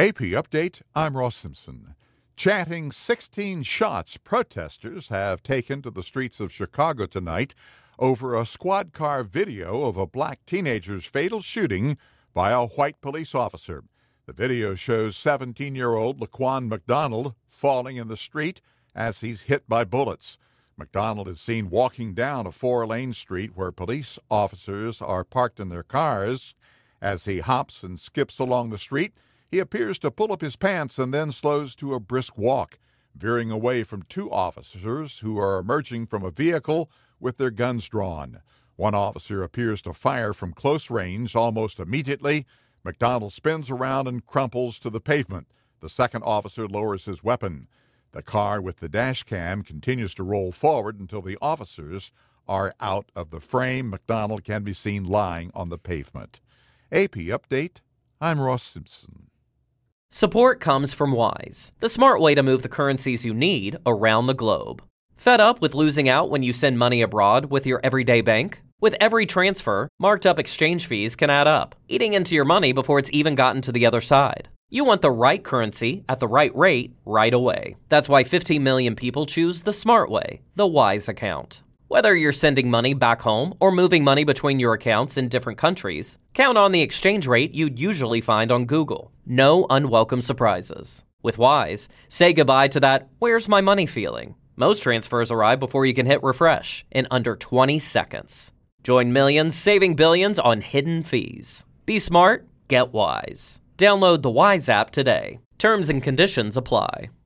AP Update, I'm Ross Simpson. Chanting 16 shots, protesters have taken to the streets of Chicago tonight over a squad car video of a black teenager's fatal shooting by a white police officer. The video shows 17-year-old Laquan McDonald falling in the street as he's hit by bullets. McDonald is seen walking down a four-lane street where police officers are parked in their cars. As he hops and skips along the street, he appears to pull up his pants and then slows to a brisk walk, veering away from two officers who are emerging from a vehicle with their guns drawn. One officer appears to fire from close range almost immediately. McDonald spins around and crumples to the pavement. The second officer lowers his weapon. The car with the dash cam continues to roll forward until the officers are out of the frame. McDonald can be seen lying on the pavement. AP Update, I'm Ross Simpson. Support comes from Wise, the smart way to move the currencies you need around the globe. Fed up with losing out when you send money abroad with your everyday bank? With every transfer, marked up exchange fees can add up, eating into your money before it's even gotten to the other side. You want the right currency at the right rate right away. That's why 15 million people choose the smart way, the Wise account. Whether you're sending money back home or moving money between your accounts in different countries, count on the exchange rate you'd usually find on Google. No unwelcome surprises. With Wise, say goodbye to that "where's my money" feeling. Most transfers arrive before you can hit refresh in under 20 seconds. Join millions saving billions on hidden fees. Be smart, get Wise. Download the Wise app today. Terms and conditions apply.